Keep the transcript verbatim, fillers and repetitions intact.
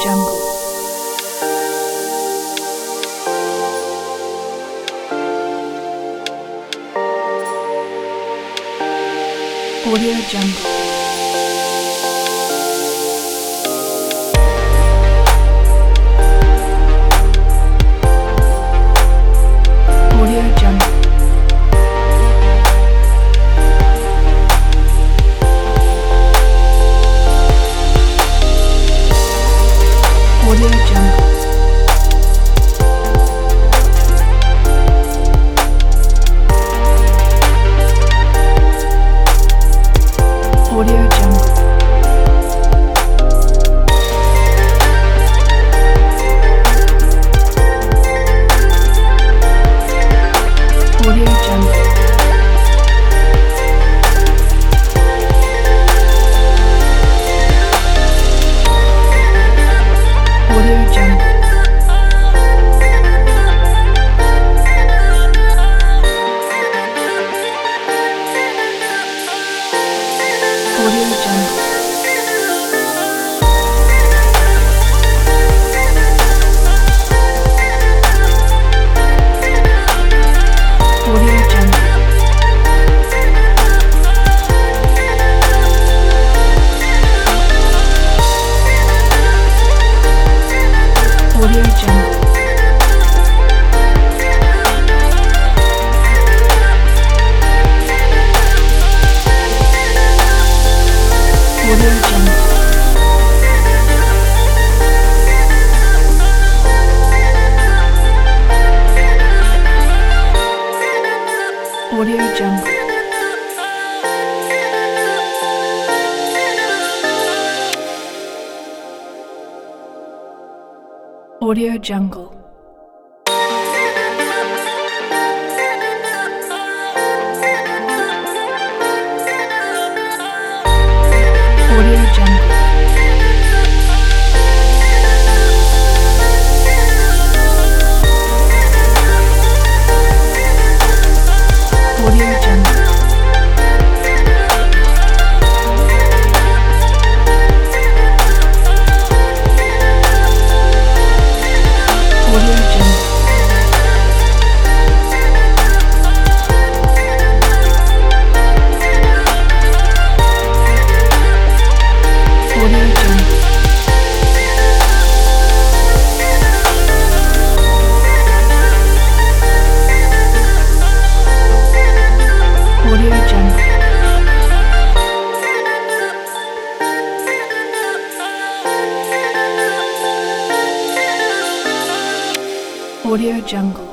Jungle. Audio Jungle. Audio Jungle. Audio Jungle. Audio Jungle. Audio Jungle. Audio Jungle. Audio Jungle. Audio Jungle. Audio Jungle. Audio Jungle. Audio Jungle. Audio Jungle. Audio Jungle. Audio Jungle. Audio Jungle. Audio Jungle. Audio Jungle. Audio Jungle.